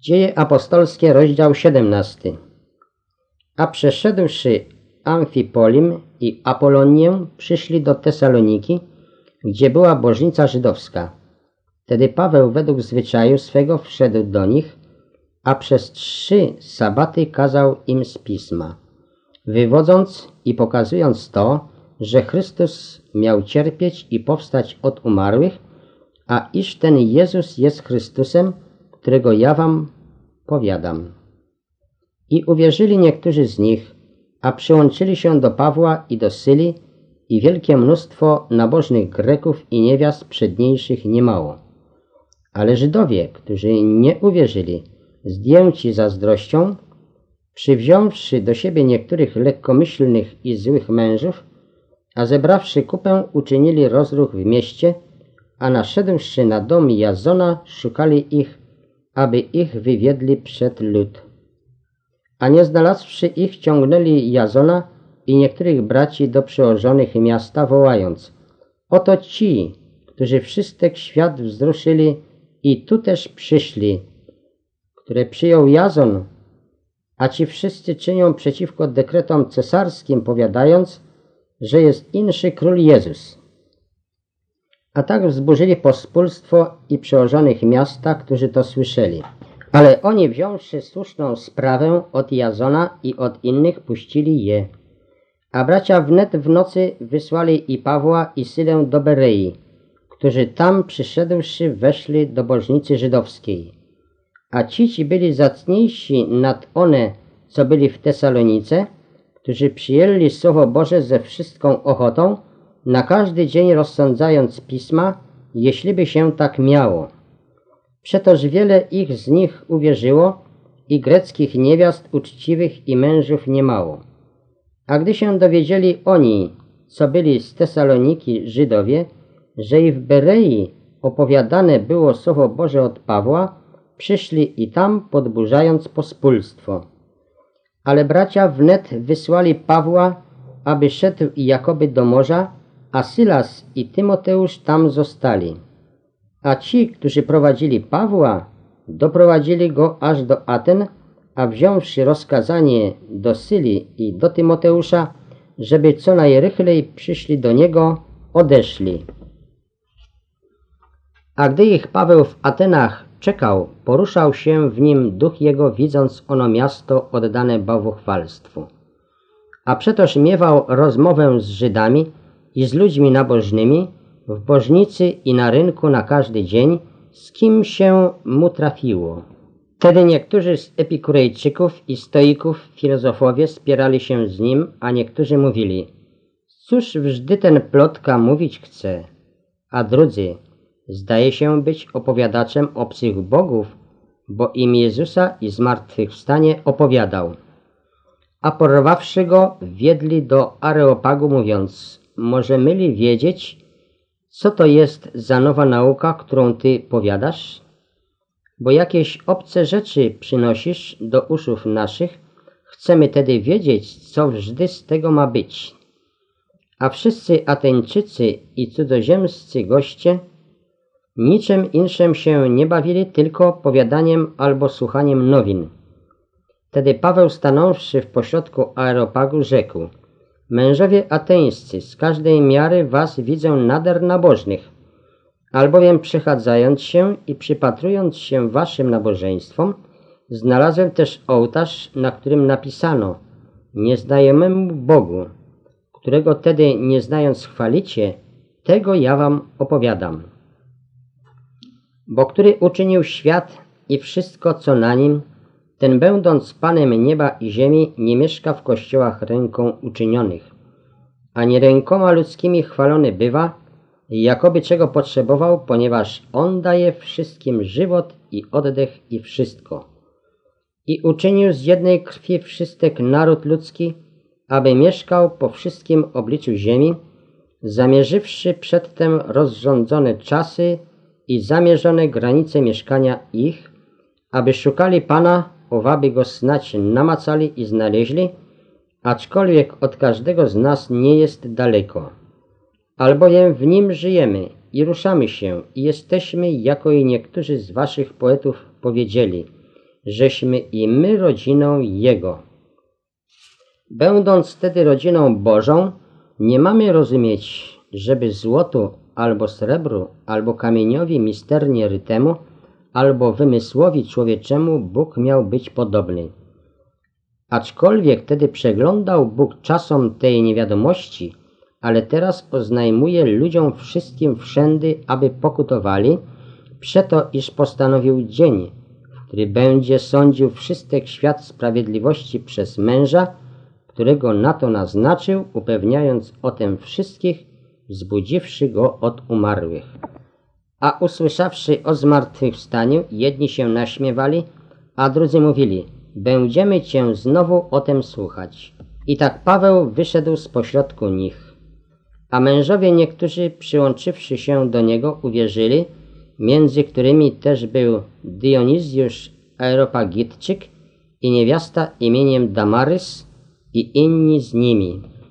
Dzieje apostolskie, rozdział 17. A przeszedłszy Amfipolim i Apolonię, przyszli do Tesaloniki, gdzie była bożnica żydowska. Wtedy Paweł według zwyczaju swego wszedł do nich, a przez 3 sabaty kazał im z Pisma, wywodząc i pokazując to, że Chrystus miał cierpieć i powstać od umarłych, a iż ten Jezus jest Chrystusem, którego ja wam powiadam. I uwierzyli niektórzy z nich, a przyłączyli się do Pawła i do Syli, i wielkie mnóstwo nabożnych Greków i niewiast przedniejszych niemało. Ale Żydowie, którzy nie uwierzyli, zdjęci zazdrością, przywziąwszy do siebie niektórych lekkomyślnych i złych mężów, a zebrawszy kupę, uczynili rozruch w mieście, a naszedłszy na dom Jazona, szukali ich, aby ich wywiedli przed lud. A nie znalazłszy ich, ciągnęli Jazona i niektórych braci do przełożonych miasta, wołając: oto ci, którzy wszystek świat wzruszyli i tu też przyszli, które przyjął Jazon, a ci wszyscy czynią przeciwko dekretom cesarskim, powiadając, że jest inszy król Jezus. A tak wzburzyli pospólstwo i przełożonych miasta, którzy to słyszeli. Ale oni, wziąwszy słuszną sprawę od Jazona i od innych, puścili je. A bracia wnet w nocy wysłali i Pawła i Sylę do Berei, którzy tam przyszedłszy weszli do bożnicy żydowskiej. A ci byli zacniejsi nad one, co byli w Tesalonice, którzy przyjęli Słowo Boże ze wszystką ochotą, na każdy dzień rozsądzając Pisma, jeśliby się tak miało. Przetoż wiele ich z nich uwierzyło i greckich niewiast uczciwych i mężów niemało. A gdy się dowiedzieli oni, co byli z Tesaloniki Żydowie, że i w Berei opowiadane było Słowo Boże od Pawła, przyszli i tam, podburzając pospólstwo. Ale bracia wnet wysłali Pawła, aby szedł jakoby do morza, a Sylas i Tymoteusz tam zostali. A ci, którzy prowadzili Pawła, doprowadzili go aż do Aten, a wziąwszy rozkazanie do Syli i do Tymoteusza, żeby co najrychlej przyszli do niego, odeszli. A gdy ich Paweł w Atenach czekał, poruszał się w nim duch jego, widząc ono miasto oddane bałwochwalstwu. A przetoż miewał rozmowę z Żydami i z ludźmi nabożnymi, w bożnicy i na rynku na każdy dzień, z kim się mu trafiło. Wtedy niektórzy z Epikurejczyków i Stoików, filozofowie, spierali się z nim, a niektórzy mówili: cóż wżdy ten plotka mówić chce? A drudzy: zdaje się być opowiadaczem obcych bogów, bo im Jezusa i zmartwychwstanie opowiadał. A porwawszy go, wiedli do Areopagu, mówiąc: może myli wiedzieć, co to jest za nowa nauka, którą ty powiadasz? Bo jakieś obce rzeczy przynosisz do uszów naszych, chcemy tedy wiedzieć, co wżdy z tego ma być. A wszyscy Ateńczycy i cudzoziemscy goście niczym inszym się nie bawili, tylko powiadaniem albo słuchaniem nowin. Wtedy Paweł, stanąwszy w pośrodku Areopagu, rzekł: mężowie ateńscy, z każdej miary was widzę nader nabożnych, albowiem przechadzając się i przypatrując się waszym nabożeństwom, znalazłem też ołtarz, na którym napisano: nieznajomemu Bogu, którego tedy nie znając chwalicie, tego ja wam opowiadam. Bo który uczynił świat i wszystko, co na nim, ten, będąc Panem nieba i ziemi, nie mieszka w kościołach ręką uczynionych, ani rękoma ludzkimi chwalony bywa, jakoby czego potrzebował, ponieważ On daje wszystkim żywot i oddech i wszystko. I uczynił z jednej krwi wszystek naród ludzki, aby mieszkał po wszystkim obliczu ziemi, zamierzywszy przedtem rozrządzone czasy i zamierzone granice mieszkania ich, aby szukali Pana, owaby Go snać namacali i znaleźli, aczkolwiek od każdego z nas nie jest daleko. Albowiem w Nim żyjemy i ruszamy się i jesteśmy, jako i niektórzy z waszych poetów powiedzieli: żeśmy i my rodziną Jego. Będąc wtedy rodziną Bożą, nie mamy rozumieć, żeby złotu, albo srebru, albo kamieniowi misternie rytemu, albo wymysłowi człowieczemu Bóg miał być podobny. Aczkolwiek wtedy przeglądał Bóg czasom tej niewiadomości, ale teraz poznajmuje ludziom wszystkim wszędy, aby pokutowali, przeto iż postanowił dzień, w który będzie sądził wszystek świat sprawiedliwości przez męża, którego na to naznaczył, upewniając o tym wszystkich, wzbudziwszy go od umarłych. A usłyszawszy o zmartwychwstaniu, jedni się naśmiewali, a drudzy mówili: będziemy cię znowu o tym słuchać. I tak Paweł wyszedł spośrodku nich. A mężowie niektórzy, przyłączywszy się do niego, uwierzyli, między którymi też był Dionizjusz Areopagitczyk i niewiasta imieniem Damarys i inni z nimi.